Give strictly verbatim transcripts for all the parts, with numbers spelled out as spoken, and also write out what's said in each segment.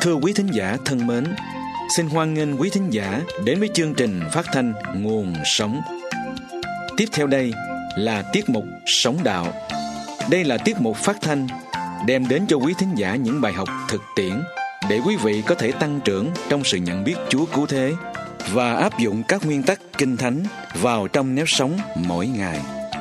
Thưa quý thính giả thân mến, xin hoan nghênh quý thính giả đến với chương trình phát thanh Nguồn Sống. Tiếp theo đây là tiết mục Sống Đạo. Đây là tiết mục phát thanh đem đến cho quý thính giả những bài học thực tiễn để quý vị có thể tăng trưởng trong sự nhận biết Chúa cứu thế và áp dụng các nguyên tắc Kinh Thánh vào trong nếp sống mỗi ngày.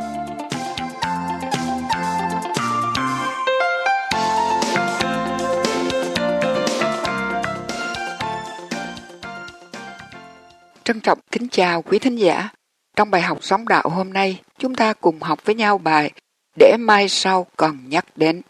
Trân trọng kính chào quý thính giả. Trong bài học Sống Đạo hôm nay, chúng ta cùng học với nhau bài Để mai sau còn nhắc đến.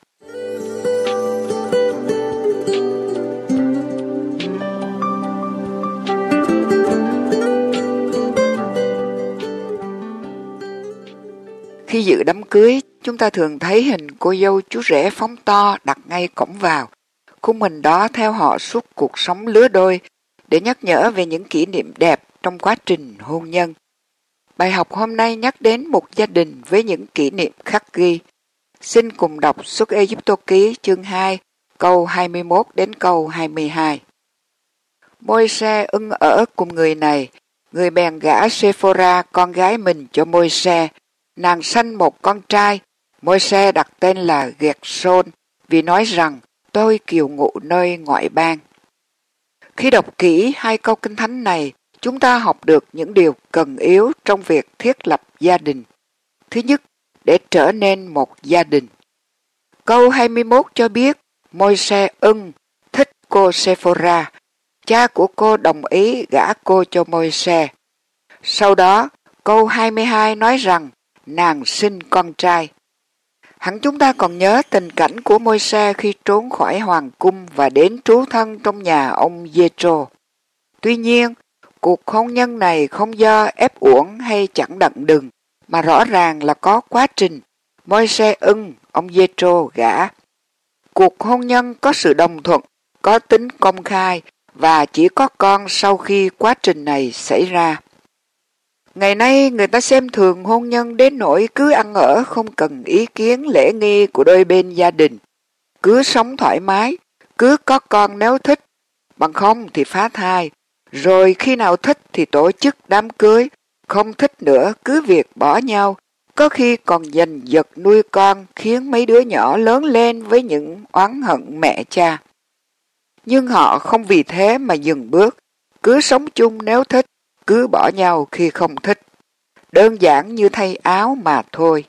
Khi dự đám cưới, chúng ta thường thấy hình cô dâu chú rể phóng to đặt ngay cổng vào. Khung hình đó theo họ suốt cuộc sống lứa đôi để nhắc nhở về những kỷ niệm đẹp trong quá trình hôn nhân. Bài học hôm nay nhắc đến một gia đình với những kỷ niệm khắc ghi. Xin cùng đọc Xuất Ê-díp-tô ký chương hai, câu hai mươi mốt đến câu hai mươi hai. Môi-se ưng ở cùng người này, người bèn gả Sê-phô-ra con gái mình cho Môi-se. Nàng sanh một con trai, Môi-se đặt tên là Gẹt-sôn, vì nói rằng tôi kiều ngụ nơi ngoại bang. Khi đọc kỹ hai câu Kinh Thánh này, chúng ta học được những điều cần yếu trong việc thiết lập gia đình. Thứ nhất, để trở nên một gia đình. Câu hai mươi mốt cho biết, Môi-se ưng thích cô Sê-phô-ra. Cha của cô đồng ý gả cô cho Môi-se. Sau đó, câu hai mươi hai nói rằng nàng sinh con trai. Hẳn chúng ta còn nhớ tình cảnh của Môi-se khi trốn khỏi hoàng cung và đến trú thân trong nhà ông Giê-trô. Tuy nhiên, cuộc hôn nhân này không do ép uổng hay chẳng đặng đừng, mà rõ ràng là có quá trình. Môi-se ưng, ông Giê-trô gả. Cuộc hôn nhân có sự đồng thuận, có tính công khai và chỉ có con sau khi quá trình này xảy ra. Ngày nay người ta xem thường hôn nhân đến nỗi cứ ăn ở không cần ý kiến lễ nghi của đôi bên gia đình. Cứ sống thoải mái, cứ có con nếu thích, bằng không thì phá thai. Rồi khi nào thích thì tổ chức đám cưới, không thích nữa cứ việc bỏ nhau, có khi còn giành giật nuôi con khiến mấy đứa nhỏ lớn lên với những oán hận mẹ cha. Nhưng họ không vì thế mà dừng bước, cứ sống chung nếu thích, cứ bỏ nhau khi không thích. Đơn giản như thay áo mà thôi.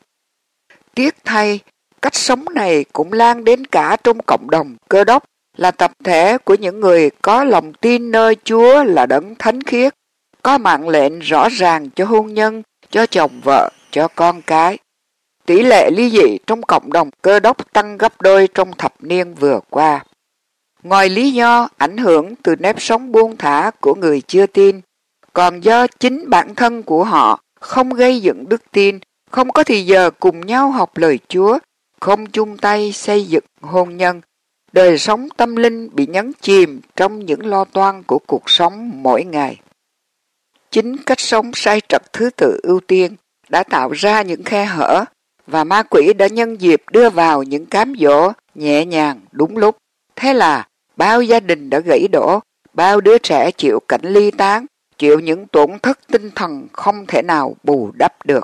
Tiếc thay, cách sống này cũng lan đến cả trong cộng đồng Cơ Đốc, là tập thể của những người có lòng tin nơi Chúa là đấng thánh khiết, có mạng lệnh rõ ràng cho hôn nhân, cho chồng vợ, cho con cái. Tỷ lệ ly dị trong cộng đồng Cơ Đốc tăng gấp đôi trong thập niên vừa qua. Ngoài lý do ảnh hưởng từ nếp sống buông thả của người chưa tin, còn do chính bản thân của họ không gây dựng đức tin, không có thì giờ cùng nhau học lời Chúa, không chung tay xây dựng hôn nhân, đời sống tâm linh bị nhấn chìm trong những lo toan của cuộc sống mỗi ngày. Chính cách sống sai trật thứ tự ưu tiên đã tạo ra những khe hở, và ma quỷ đã nhân dịp đưa vào những cám dỗ nhẹ nhàng đúng lúc. Thế là bao gia đình đã gãy đổ, bao đứa trẻ chịu cảnh ly tán, chịu những tổn thất tinh thần không thể nào bù đắp được.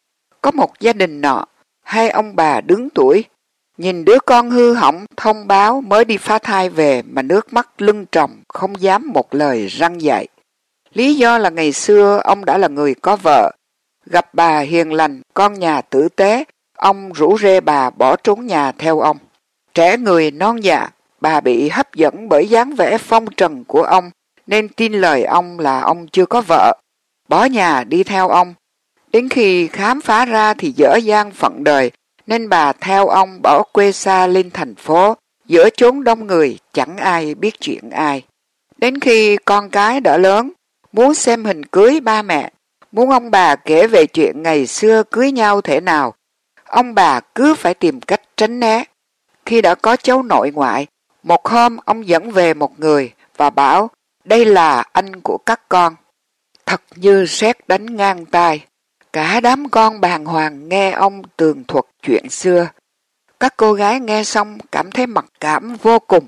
Có một gia đình nọ, hai ông bà đứng tuổi, nhìn đứa con hư hỏng thông báo mới đi phá thai về mà nước mắt lưng tròng, không dám một lời răn dạy. Lý do là ngày xưa ông đã là người có vợ, gặp bà hiền lành, con nhà tử tế, ông rủ rê bà bỏ trốn nhà theo ông. Trẻ người non dạ, bà bị hấp dẫn bởi dáng vẻ phong trần của ông, nên tin lời ông là ông chưa có vợ, bỏ nhà đi theo ông. Đến khi khám phá ra thì dở dang phận đời, nên bà theo ông bỏ quê xa lên thành phố, giữa chốn đông người chẳng ai biết chuyện ai. Đến khi con cái đã lớn, muốn xem hình cưới ba mẹ, muốn ông bà kể về chuyện ngày xưa cưới nhau thế nào, ông bà cứ phải tìm cách tránh né. Khi đã có cháu nội ngoại, một hôm ông dẫn về một người và bảo đây là anh của các con. Thật như sét đánh ngang tai. Cả đám con bàng hoàng nghe ông tường thuật chuyện xưa. Các cô gái nghe xong cảm thấy mặc cảm vô cùng.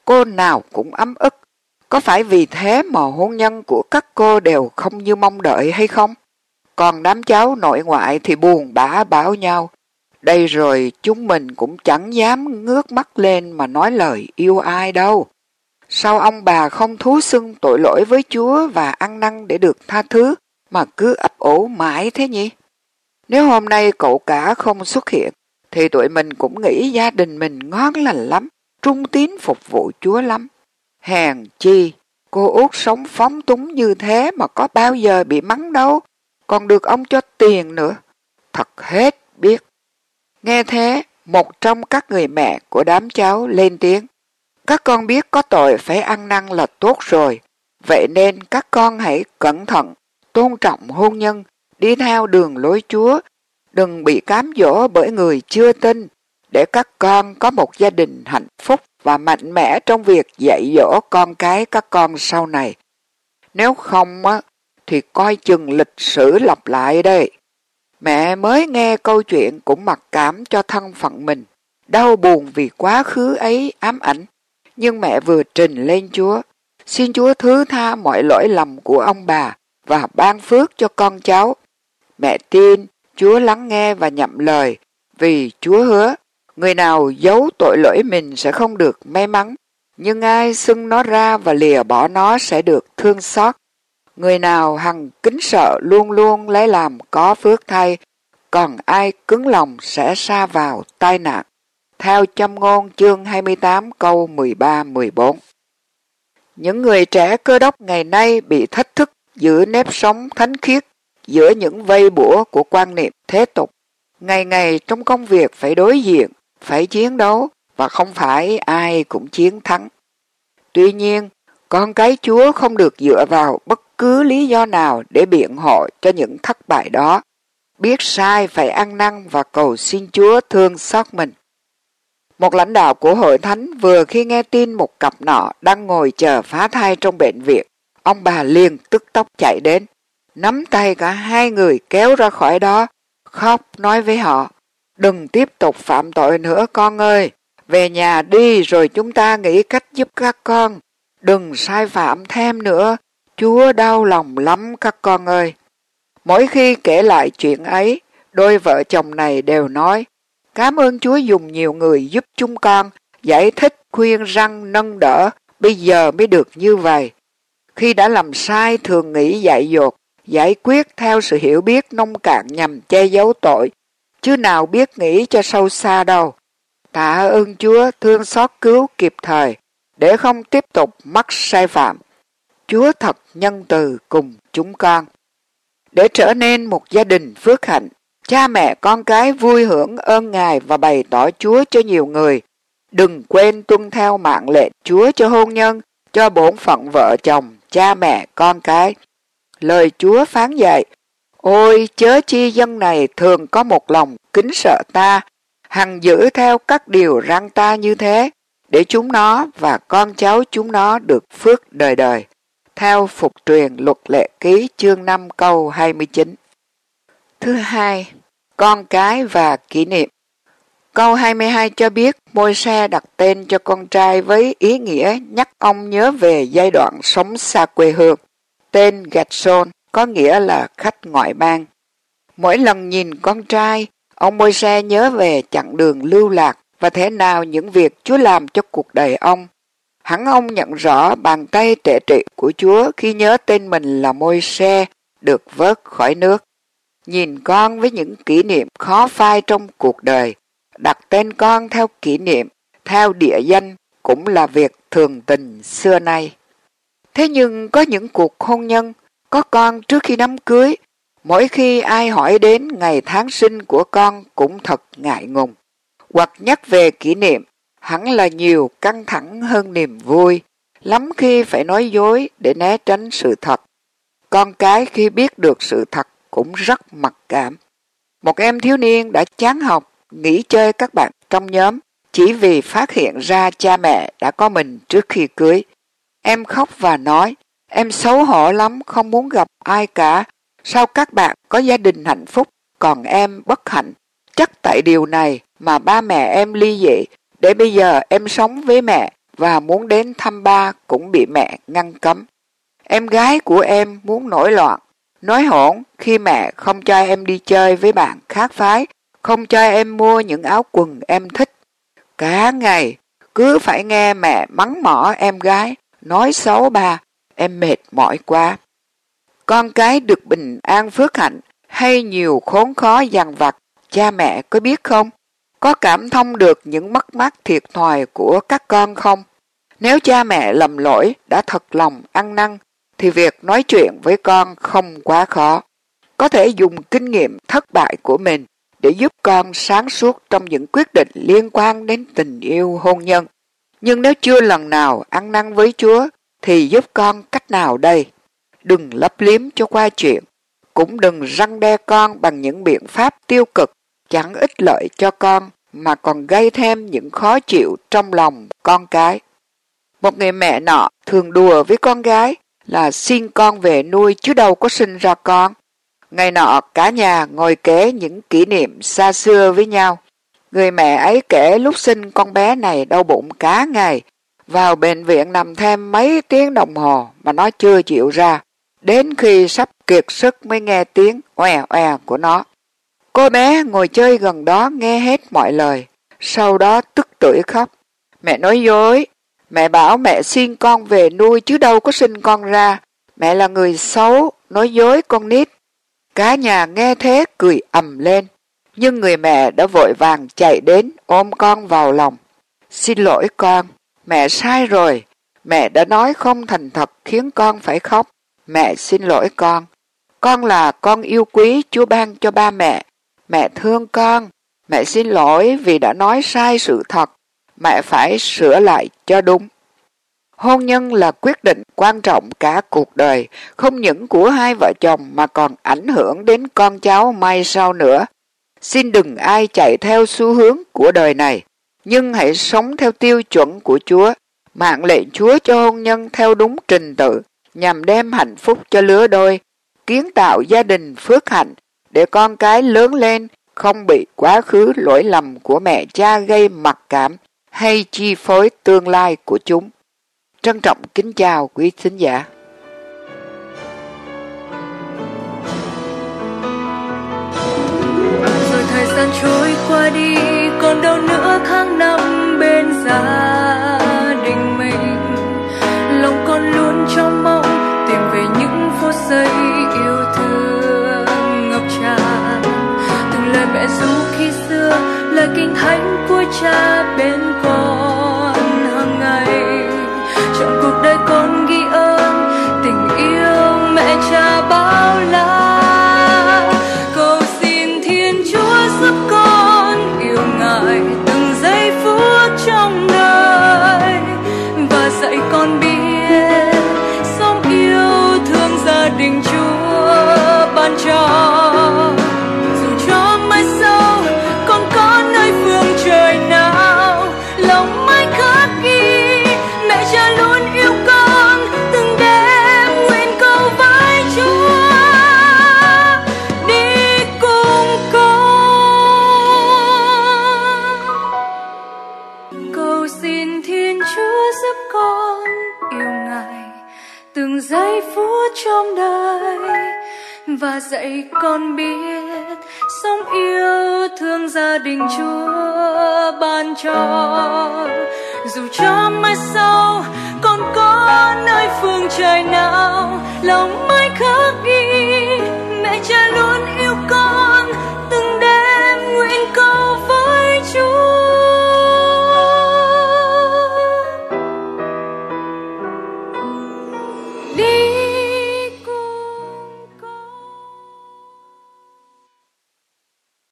cô nào cũng ấm ức. Có phải vì thế mà hôn nhân của các cô đều không như mong đợi hay không? Còn đám cháu nội ngoại thì buồn bã bảo nhau. Đây rồi chúng mình cũng chẳng dám ngước mắt lên mà nói lời yêu ai đâu. Sao ông bà không thú xưng tội lỗi với Chúa và ăn năn để được tha thứ mà cứ ấp ủ mãi thế nhỉ? Nếu hôm nay cậu cả không xuất hiện thì tụi mình cũng nghĩ gia đình mình ngon lành lắm, trung tín phục vụ Chúa lắm. Hèn chi, cô út sống phóng túng như thế mà có bao giờ bị mắng đâu, còn được ông cho tiền nữa. Thật hết biết. Nghe thế, một trong các người mẹ của đám cháu lên tiếng. Các con biết có tội phải ăn năn là tốt rồi, vậy nên các con hãy cẩn thận, tôn trọng hôn nhân, đi theo đường lối Chúa, đừng bị cám dỗ bởi người chưa tin, để các con có một gia đình hạnh phúc và mạnh mẽ trong việc dạy dỗ con cái các con sau này. Nếu không á, thì coi chừng lịch sử lặp lại đây. Mẹ mới nghe câu chuyện cũng mặc cảm cho thân phận mình, đau buồn vì quá khứ ấy ám ảnh. Nhưng mẹ vừa trình lên Chúa, xin Chúa thứ tha mọi lỗi lầm của ông bà và ban phước cho con cháu. Mẹ tin Chúa lắng nghe và nhậm lời, vì Chúa hứa, người nào giấu tội lỗi mình sẽ không được may mắn, nhưng ai xưng nó ra và lìa bỏ nó sẽ được thương xót. Người nào hằng kính sợ luôn luôn lấy làm có phước thay, còn ai cứng lòng sẽ sa vào tai nạn. Theo Châm ngôn chương hai mươi tám câu mười ba mười bốn. Những người trẻ Cơ Đốc ngày nay bị thách thức giữ nếp sống thánh khiết giữa những vây bủa của quan niệm thế tục. Ngày ngày trong công việc phải đối diện, phải chiến đấu và không phải ai cũng chiến thắng. Tuy nhiên, con cái Chúa không được dựa vào bất cứ lý do nào để biện hộ cho những thất bại đó. Biết sai phải ăn năn và cầu xin Chúa thương xót mình. Một lãnh đạo của hội thánh vừa khi nghe tin một cặp nọ đang ngồi chờ phá thai trong bệnh viện, ông bà liền tức tốc chạy đến, nắm tay cả hai người kéo ra khỏi đó, khóc nói với họ, đừng tiếp tục phạm tội nữa con ơi, về nhà đi rồi chúng ta nghĩ cách giúp các con, đừng sai phạm thêm nữa, Chúa đau lòng lắm các con ơi. Mỗi khi kể lại chuyện ấy, đôi vợ chồng này đều nói, cảm ơn Chúa dùng nhiều người giúp chúng con, giải thích, khuyên răn, nâng đỡ, bây giờ mới được như vậy. Khi đã làm sai thường nghĩ dại dột, giải quyết theo sự hiểu biết nông cạn nhằm che giấu tội, chứ nào biết nghĩ cho sâu xa đâu. Tạ ơn Chúa thương xót cứu kịp thời, để không tiếp tục mắc sai phạm. Chúa thật nhân từ cùng chúng con. Để trở nên một gia đình phước hạnh, cha mẹ con cái vui hưởng ơn Ngài và bày tỏ Chúa cho nhiều người. Đừng quên tuân theo mạng lệnh Chúa cho hôn nhân, cho bổn phận vợ chồng, cha mẹ con cái. Lời Chúa phán dạy, ôi chớ chi dân này thường có một lòng kính sợ ta, hằng giữ theo các điều răn ta như thế, để chúng nó và con cháu chúng nó được phước đời đời. Theo Phục truyền Luật Lệ Ký chương năm câu hai mươi chín. Thứ hai, con cái và kỷ niệm. Câu hai mươi hai cho biết Môi-se đặt tên cho con trai với ý nghĩa nhắc ông nhớ về giai đoạn sống xa quê hương. Tên Gẹt-sôn có nghĩa là khách ngoại bang. Mỗi lần nhìn con trai, ông Môi-se nhớ về chặng đường lưu lạc và thế nào những việc Chúa làm cho cuộc đời ông. Hẳn ông nhận rõ bàn tay trệ trị của Chúa khi nhớ tên mình là Môi-se được vớt khỏi nước. Nhìn con với những kỷ niệm khó phai trong cuộc đời, đặt tên con theo kỷ niệm, theo địa danh cũng là việc thường tình xưa nay. Thế nhưng có những cuộc hôn nhân, có con trước khi đám cưới, mỗi khi ai hỏi đến ngày tháng sinh của con cũng thật ngại ngùng. Hoặc nhắc về kỷ niệm, hẳn là nhiều căng thẳng hơn niềm vui, lắm khi phải nói dối để né tránh sự thật. Con cái khi biết được sự thật cũng rất mặc cảm. Một em thiếu niên đã chán học, nghỉ chơi các bạn trong nhóm, chỉ vì phát hiện ra cha mẹ đã có mình trước khi cưới. Em khóc và nói, em xấu hổ lắm, không muốn gặp ai cả. Sao các bạn có gia đình hạnh phúc, còn em bất hạnh? Chắc tại điều này mà ba mẹ em ly dị, để bây giờ em sống với mẹ, và muốn đến thăm ba cũng bị mẹ ngăn cấm. Em gái của em muốn nổi loạn, nói hỗn khi mẹ không cho em đi chơi với bạn khác phái, không cho em mua những áo quần em thích. Cả ngày cứ phải nghe mẹ mắng mỏ em gái, nói xấu ba, em mệt mỏi quá. Con cái được bình an phước hạnh hay nhiều khốn khó dằn vặt, cha mẹ có biết không? Có cảm thông được những mất mát thiệt thòi của các con không? Nếu cha mẹ lầm lỗi đã thật lòng ăn năn, thì việc nói chuyện với con không quá khó. Có thể dùng kinh nghiệm thất bại của mình để giúp con sáng suốt trong những quyết định liên quan đến tình yêu hôn nhân. Nhưng nếu chưa lần nào ăn năn với Chúa, thì giúp con cách nào đây? Đừng lấp liếm cho qua chuyện, cũng đừng răn đe con bằng những biện pháp tiêu cực, chẳng ích lợi cho con, mà còn gây thêm những khó chịu trong lòng con cái. Một người mẹ nọ thường đùa với con gái là xin con về nuôi chứ đâu có sinh ra con. Ngày nọ cả nhà ngồi kể những kỷ niệm xa xưa với nhau. Người mẹ ấy kể lúc sinh con bé này đau bụng cả ngày, vào bệnh viện nằm thêm mấy tiếng đồng hồ mà nó chưa chịu ra, đến khi sắp kiệt sức mới nghe tiếng oè oè của nó. Cô bé ngồi chơi gần đó nghe hết mọi lời, sau đó tức tưởi khóc. Mẹ nói dối, mẹ bảo mẹ xin con về nuôi chứ đâu có sinh con ra, mẹ là người xấu, nói dối con nít. Cả nhà nghe thế cười ầm lên, nhưng người mẹ đã vội vàng chạy đến ôm con vào lòng. Xin lỗi con, mẹ sai rồi, mẹ đã nói không thành thật khiến con phải khóc, mẹ xin lỗi con. Con là con yêu quý Chúa ban cho ba mẹ, mẹ thương con, mẹ xin lỗi vì đã nói sai sự thật, mẹ phải sửa lại cho đúng. Hôn nhân là quyết định quan trọng cả cuộc đời, không những của hai vợ chồng mà còn ảnh hưởng đến con cháu mai sau nữa. Xin đừng ai chạy theo xu hướng của đời này, nhưng hãy sống theo tiêu chuẩn của Chúa, mạng lệnh Chúa cho hôn nhân theo đúng trình tự, nhằm đem hạnh phúc cho lứa đôi, kiến tạo gia đình phước hạnh, để con cái lớn lên không bị quá khứ lỗi lầm của mẹ cha gây mặc cảm hay chi phối tương lai của chúng. Trân trọng kính chào quý thính giả. Rồi thời gian trôi qua đi, còn đâu nữa tháng năm bên gia đình mình. Lòng con luôn trong mong tìm về những phút giây yêu thương ngập tràn. Từng lời mẹ ru khi xưa, lời kinh thánh của cha bên con hàng ngày. Trong cuộc đời con ghi ơn tình yêu mẹ cha bao la. Cầu xin Thiên Chúa giúp con yêu Ngài từng giây phút trong đời, và dạy con biết sống yêu thương gia đình Chúa ban cho. Dù cho mai sau con có nơi phương trời nào, lòng mãi khắc ghi mẹ cha luôn yêu con, từng đêm nguyện cầu với Chúa đi cùng con. Cầu xin Thiên Chúa giúp con yêu Ngài từng giây phút trong đời, và dạy con biết sống yêu thương gia đình Chúa ban cho. Dù cho mai sau